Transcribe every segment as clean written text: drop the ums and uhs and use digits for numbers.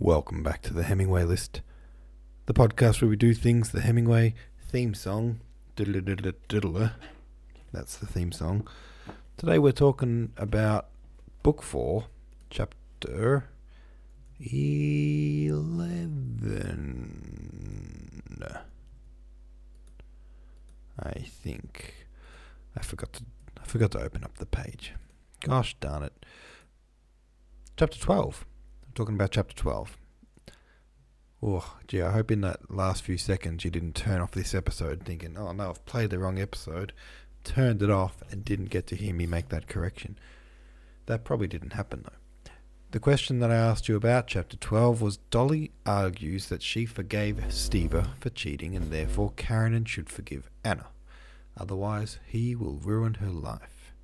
Welcome back to the Hemingway List, the podcast where we do things the Hemingway theme song. That's the theme song. Today we're talking about Book 4, Chapter 11. I think I forgot to open up the page. Gosh darn it. Chapter 12. I'm talking about Chapter 12. Oh, gee, I hope in that last few seconds you didn't turn off this episode thinking, oh no, I've played the wrong episode, turned it off and didn't get to hear me make that correction. That probably didn't happen though. The question that I asked you about Chapter 12 was Dolly argues that she forgave Steve for cheating and therefore Karen should forgive Anna. Otherwise, he will ruin her life.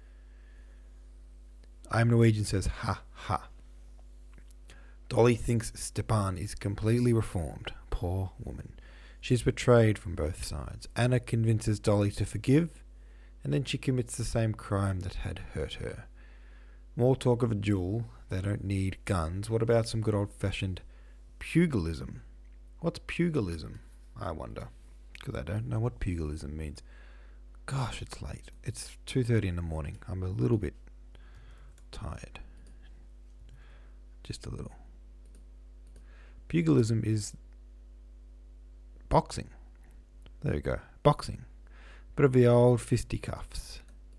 I'm Norwegian says, ha ha. Dolly thinks Stepan is completely reformed. Poor woman. She's betrayed from both sides. Anna convinces Dolly to forgive, and then she commits the same crime that had hurt her. More talk of a duel. They don't need guns. What about some good old-fashioned pugilism? What's pugilism, I wonder? Because I don't know what pugilism means. Gosh, it's late. It's 2:30 in the morning. I'm a little bit tired. Just a little. Pugilism is boxing. There we go. Boxing. Bit of the old fisticuffs.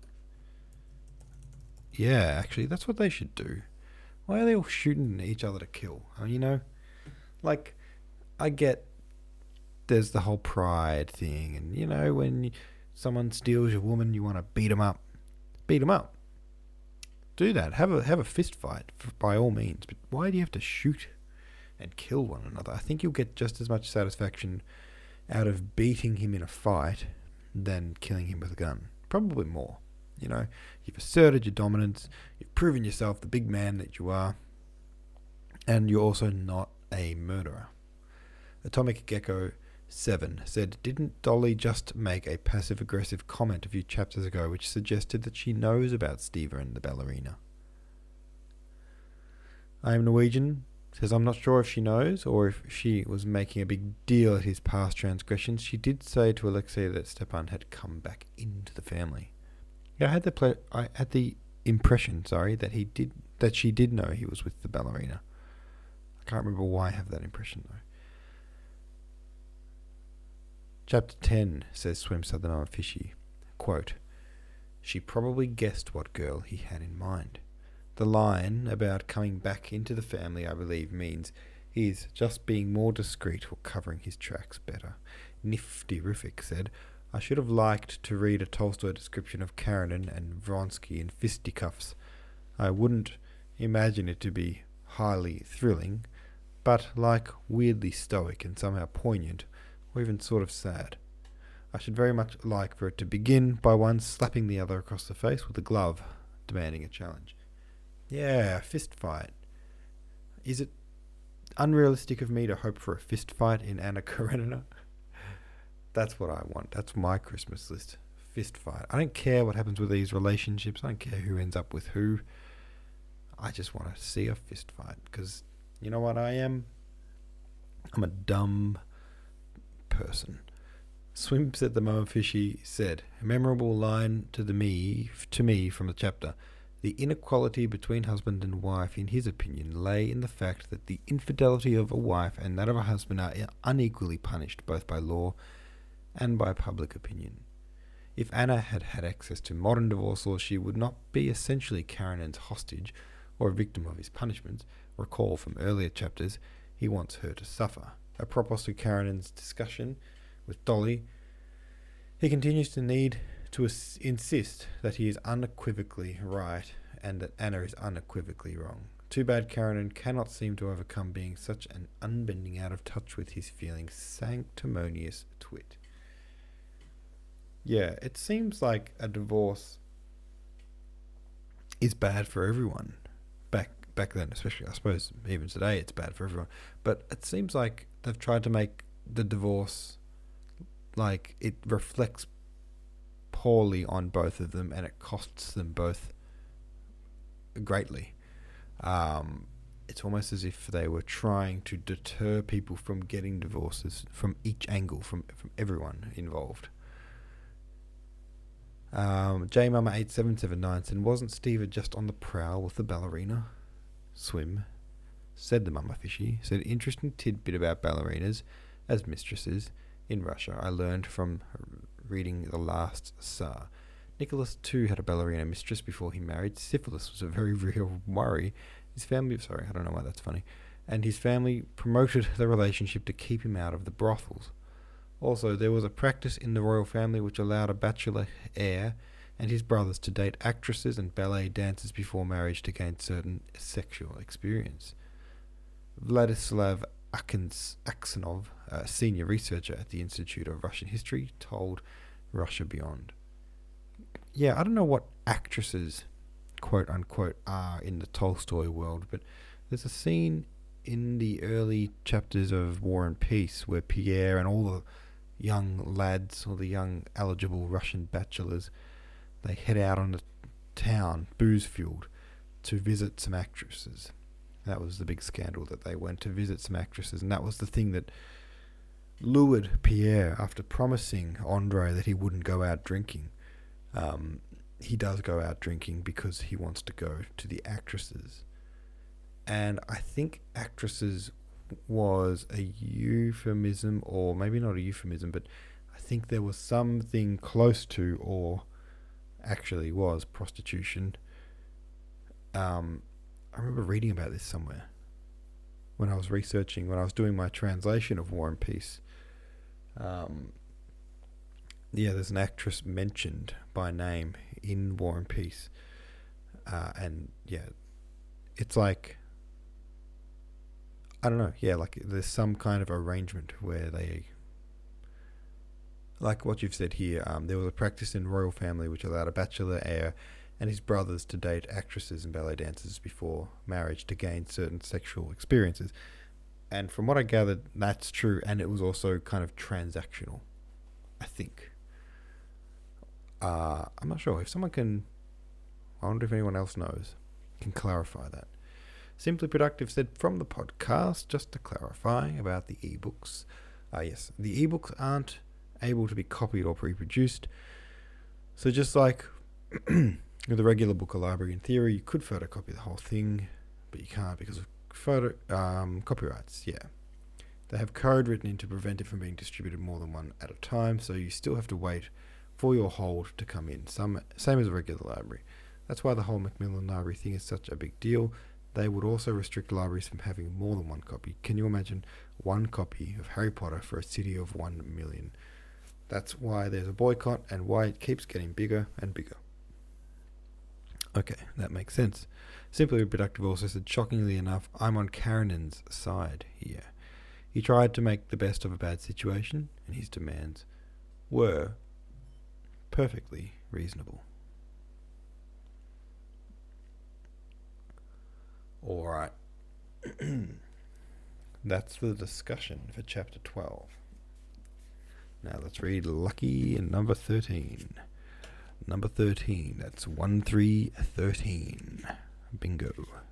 Yeah, actually, that's what they should do. Why are they all shooting each other to kill? Like, I get there's the whole pride thing. And, when someone steals your woman, you want to beat them up. Beat them up. Do that. Have a fist fight, by all means. But why do you have to shoot and kill one another? I think you'll get just as much satisfaction out of beating him in a fight than killing him with a gun. Probably more. You've asserted your dominance, you've proven yourself the big man that you are, and you're also not a murderer. Atomic Gecko 7 said, didn't Dolly just make a passive-aggressive comment a few chapters ago which suggested that she knows about Steve and the ballerina? I am Norwegian says, I'm not sure if she knows or if she was making a big deal at his past transgressions. She did say to Alexei that Stepan had come back into the family. Yeah, I had the impression, that she did know he was with the ballerina. I can't remember why I have that impression though. Chapter 10 says Swim Southern Island Fishy, quote, she probably guessed what girl he had in mind. The line about coming back into the family, I believe, means he's just being more discreet or covering his tracks better. Nifty-rific said, I should have liked to read a Tolstoy description of Karenin and Vronsky in fisticuffs. I wouldn't imagine it to be highly thrilling, but weirdly stoic and somehow poignant, or even sort of sad. I should very much like for it to begin by one slapping the other across the face with a glove, demanding a challenge. Yeah, fist fight. Is it unrealistic of me to hope for a fist fight in Anna Karenina? That's what I want. That's my Christmas list. Fist fight. I don't care what happens with these relationships. I don't care who ends up with who. I just want to see a fist fight. Because you know what I am? I'm a dumb person. Swims at the moment Fishy said, a memorable line to me from the chapter. The inequality between husband and wife, in his opinion, lay in the fact that the infidelity of a wife and that of a husband are unequally punished both by law and by public opinion. If Anna had had access to modern divorce law, she would not be essentially Karenin's hostage or a victim of his punishments. Recall from earlier chapters, he wants her to suffer. Apropos to Karenin's discussion with Dolly, he continues to need to insist that he is unequivocally right and that Anna is unequivocally wrong. Too bad Karenin cannot seem to overcome being such an unbending, out of touch with his feelings, sanctimonious twit. Yeah, it seems like a divorce is bad for everyone. Back then, especially, I suppose even today it's bad for everyone. But it seems like they've tried to make the divorce like it reflects poorly on both of them and it costs them both greatly. it's almost as if they were trying to deter people from getting divorces from each angle, from everyone involved. JMama8779 said, wasn't Steve just on the prowl with the ballerina? Swim, said the Mama Fishy, said, interesting tidbit about ballerinas as mistresses in Russia. I learned from reading The Last Tsar. Nicholas too had a ballerina mistress before he married. Syphilis was a very real worry. His family, sorry, I don't know why that's funny, and his family promoted the relationship to keep him out of the brothels. Also, there was a practice in the royal family which allowed a bachelor heir and his brothers to date actresses and ballet dancers before marriage to gain certain sexual experience. Vladislav Aksenov, a senior researcher at the Institute of Russian History, told Russia Beyond. Yeah, I don't know what actresses, quote unquote, are in the Tolstoy world, but there's a scene in the early chapters of War and Peace where Pierre and all the young lads, or the young eligible Russian bachelors, they head out on the town, booze-fueled, to visit some actresses. That was the big scandal, that they went to visit some actresses, and that was the thing that lured Pierre after promising Andrei that he wouldn't go out drinking. He does go out drinking because he wants to go to the actresses. And I think actresses was a euphemism, or maybe not a euphemism, but I think there was something close to, or actually was, prostitution. I remember reading about this somewhere when I was researching, when I was doing my translation of War and Peace. There's an actress mentioned by name in War and Peace. It's like, I don't know, like there's some kind of arrangement where they, like what you've said here, there was a practice in royal family which allowed a bachelor heir and his brothers to date actresses and ballet dancers before marriage to gain certain sexual experiences. And from what I gathered, that's true, and it was also kind of transactional, I think. I'm not sure. If someone can, I wonder if anyone else knows, can clarify that. Simply Productive said, from the podcast, just to clarify about the ebooks. Yes, the ebooks aren't able to be copied or reproduced. So just like with the regular book or library, in theory, you could photocopy the whole thing, but you can't because of copyrights. Yeah, they have code written in to prevent it from being distributed more than one at a time, so you still have to wait for your hold to come in. Same as a regular library. That's why the whole Macmillan Library thing is such a big deal. They would also restrict libraries from having more than one copy. Can you imagine one copy of Harry Potter for a city of 1 million? That's why there's a boycott and why it keeps getting bigger and bigger. Okay, that makes sense. Simply Productive also said, shockingly enough, I'm on Karenan's side here. He tried to make the best of a bad situation, and his demands were perfectly reasonable. Alright. That's the discussion for chapter 12. Now let's read lucky number 13. Number 13, that's 1313. Bingo.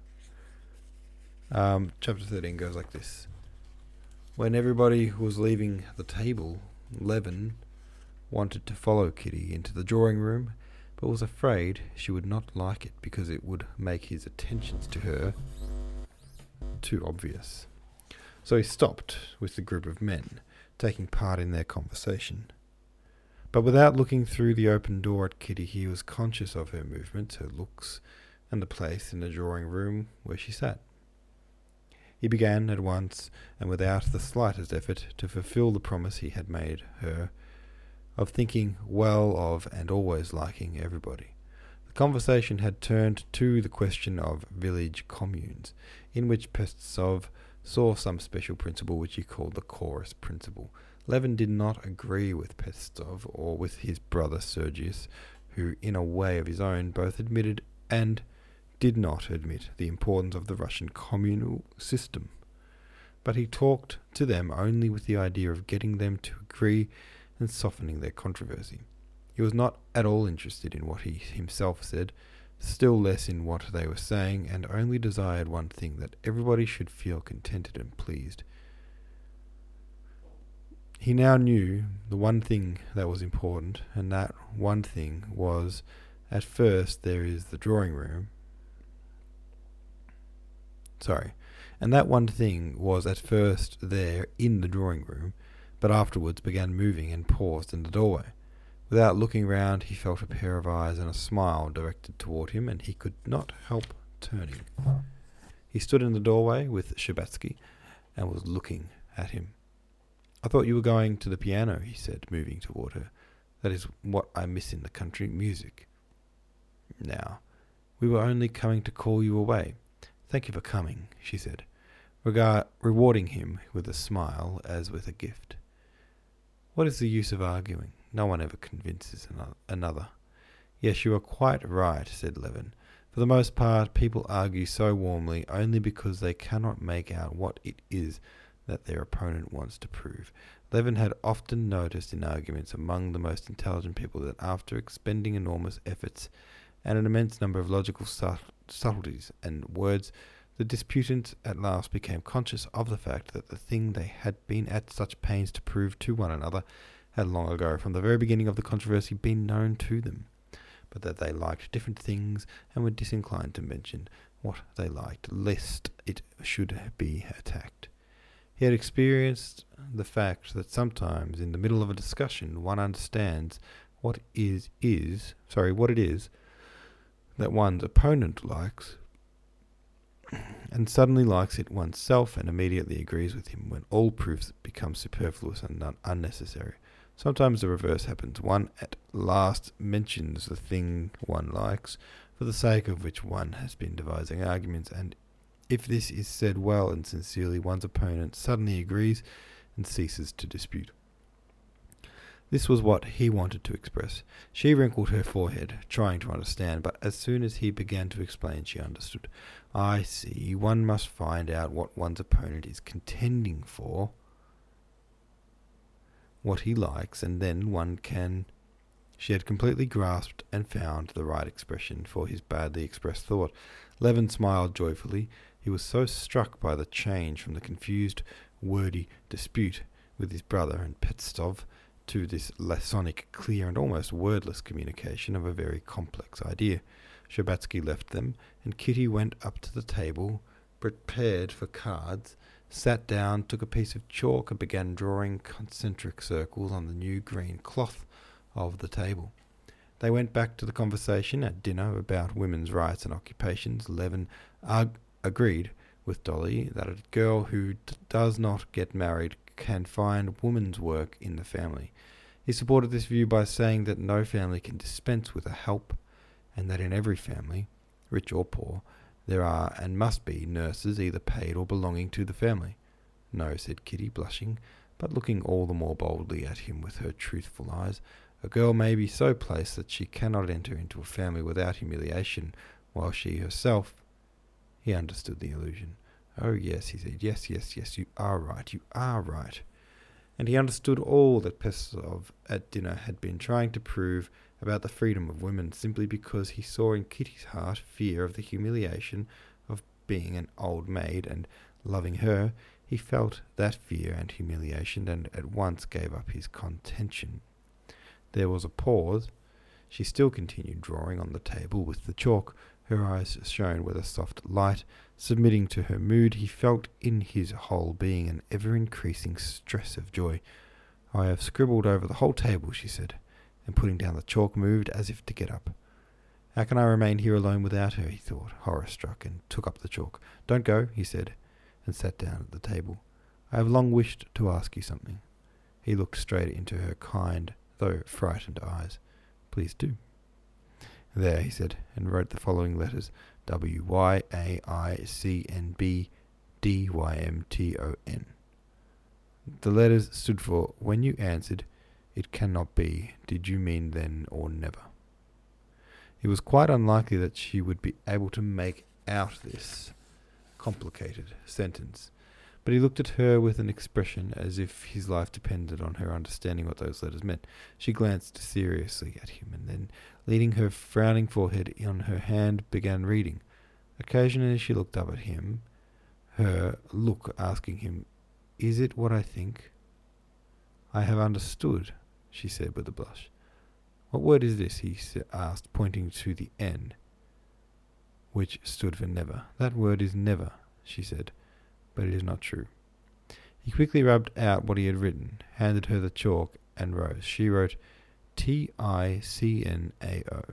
Chapter 13 goes like this. When everybody was leaving the table, Levin wanted to follow Kitty into the drawing room, but was afraid she would not like it because it would make his attentions to her too obvious. So he stopped with the group of men, taking part in their conversation. But without looking through the open door at Kitty, he was conscious of her movements, her looks, and the place in the drawing room where she sat. He began at once, and without the slightest effort, to fulfill the promise he had made her of thinking well of and always liking everybody. The conversation had turned to the question of village communes, in which Pestsov saw some special principle which he called the chorus principle. Levin did not agree with Pestsov or with his brother Sergius, who, in a way of his own, both admitted and did not admit the importance of the Russian communal system. But he talked to them only with the idea of getting them to agree and softening their controversy. He was not at all interested in what he himself said, still less in what they were saying, and only desired one thing, that everybody should feel contented and pleased. He now knew the one thing that was important, and that one thing was, at first there is the drawing room. And that one thing was at first there in the drawing room, but afterwards began moving and paused in the doorway. Without looking round, he felt a pair of eyes and a smile directed toward him, and he could not help turning. He stood in the doorway with Shabelsky and was looking at him. "I thought you were going to the piano," he said, moving toward her. "That is what I miss in the country, music." "Now, we were only coming to call you away. Thank you for coming," she said, rewarding him with a smile as with a gift. "What is the use of arguing? No one ever convinces another." "Yes, you are quite right," said Levin. "For the most part, people argue so warmly only because they cannot make out what it is that their opponent wants to prove." Levin had often noticed in arguments among the most intelligent people that after expending enormous efforts and an immense number of logical subtleties and words, the disputants at last became conscious of the fact that the thing they had been at such pains to prove to one another had long ago, from the very beginning of the controversy, been known to them, but that they liked different things and were disinclined to mention what they liked, lest it should be attacked. He had experienced the fact that sometimes in the middle of a discussion one understands what it is that one's opponent likes, and suddenly likes it oneself and immediately agrees with him, when all proofs become superfluous and unnecessary. Sometimes the reverse happens. One at last mentions the thing one likes, for the sake of which one has been devising arguments, and if this is said well and sincerely, one's opponent suddenly agrees and ceases to dispute. This was what he wanted to express. She wrinkled her forehead, trying to understand, but as soon as he began to explain, she understood. "I see, one must find out what one's opponent is contending for, what he likes, and then one can..." She had completely grasped and found the right expression for his badly expressed thought. Levin smiled joyfully. He was so struck by the change from the confused, wordy dispute with his brother and Petstov to this laconic, clear, and almost wordless communication of a very complex idea. Shabelsky left them, and Kitty went up to the table, prepared for cards, sat down, took a piece of chalk, and began drawing concentric circles on the new green cloth of the table. They went back to the conversation at dinner about women's rights and occupations. Levin agreed with Dolly that a girl who does not get married can find woman's work in the family. He supported this view by saying that no family can dispense with a help, and that in every family, rich or poor, there are and must be nurses either paid or belonging to the family. "No," said Kitty, blushing, but looking all the more boldly at him with her truthful eyes. "A girl may be so placed that she cannot enter into a family without humiliation, while she herself..." He understood the allusion. "Oh, yes," he said. Yes, you are right. And he understood all that Pestsov at dinner had been trying to prove about the freedom of women, simply because he saw in Kitty's heart fear of the humiliation of being an old maid, and loving her, he felt that fear and humiliation, and at once gave up his contention. There was a pause. She still continued drawing on the table with the chalk. Her eyes shone with a soft light. Submitting to her mood, he felt in his whole being an ever-increasing stress of joy. "I have scribbled over the whole table," she said, and putting down the chalk, moved as if to get up. "How can I remain here alone without her?" he thought, horror-struck, and took up the chalk. "Don't go," he said, and sat down at the table. "I have long wished to ask you something." He looked straight into her kind, though frightened eyes. "Please do." "There," he said, and wrote the following letters: WYAICNBDYMTON. The letters stood for, "When you answered, 'It cannot be,' did you mean then or never?" It was quite unlikely that she would be able to make out this complicated sentence, But he looked at her with an expression as if his life depended on her understanding what those letters meant. She glanced seriously at him, and then, leaning her frowning forehead on her hand, began reading. Occasionally she looked up at him, her look asking him, "Is it what I think?" "I have understood," she said with a blush. "What word is this?" he asked, pointing to the N, which stood for never. "That word is never," she said, "but it is not true." He quickly rubbed out what he had written, handed her the chalk, and rose. She wrote TICNAO.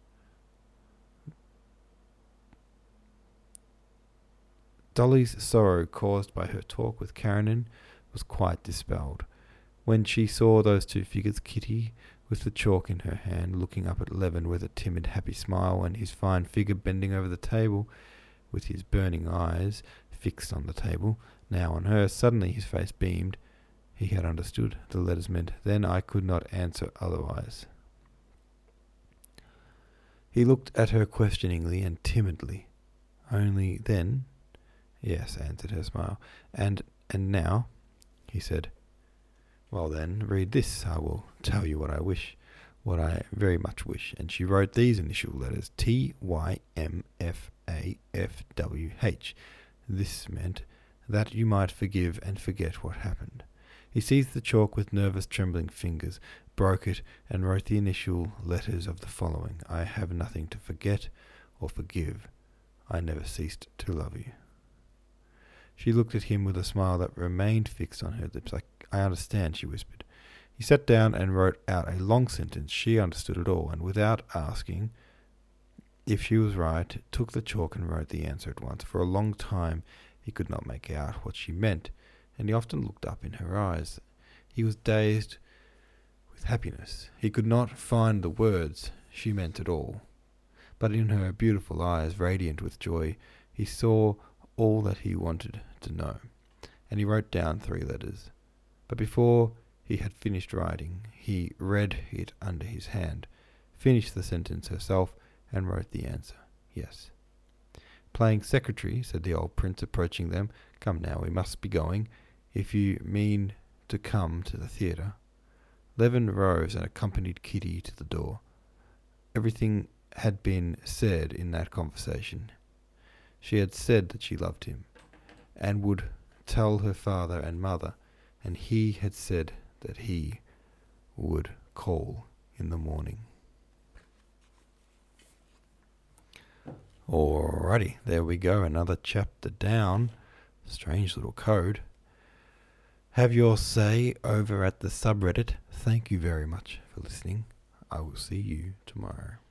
Dolly's sorrow caused by her talk with Karenin was quite dispelled. When she saw those two figures, Kitty with the chalk in her hand, looking up at Levin with a timid, happy smile, and his fine figure bending over the table, with his burning eyes fixed on the table, now on her, suddenly his face beamed. He had understood. The letters meant, "Then I could not answer otherwise." He looked at her questioningly and timidly. "Only then?" "Yes," answered her smile. And now?" he said. "Well then, read this. I will tell you what I wish, what I very much wish." And she wrote these initial letters, TYMFAFWH. This meant that you might forgive and forget what happened. He seized the chalk with nervous, trembling fingers, broke it, and wrote the initial letters of the following: "I have nothing to forget or forgive. I never ceased to love you." She looked at him with a smile that remained fixed on her lips. I understand," she whispered. He sat down and wrote out a long sentence. She understood it all, and without asking if she was right, took the chalk and wrote the answer at once. For a long time he could not make out what she meant, and he often looked up in her eyes. He was dazed with happiness. He could not find the words she meant at all. But in her beautiful eyes, radiant with joy, he saw all that he wanted to know, and he wrote down 3 letters. But before he had finished writing, he read it under his hand, finished the sentence herself, and wrote the answer, "Yes." "Playing secretary," said the old prince, approaching them. "Come now, we must be going, if you mean to come to the theatre." Levin rose and accompanied Kitty to the door. Everything had been said in that conversation. She had said that she loved him, and would tell her father and mother, and he had said that he would call in the morning. Alrighty, there we go, another chapter down. Strange little code. Have your say over at the subreddit. Thank you very much for listening. I will see you tomorrow.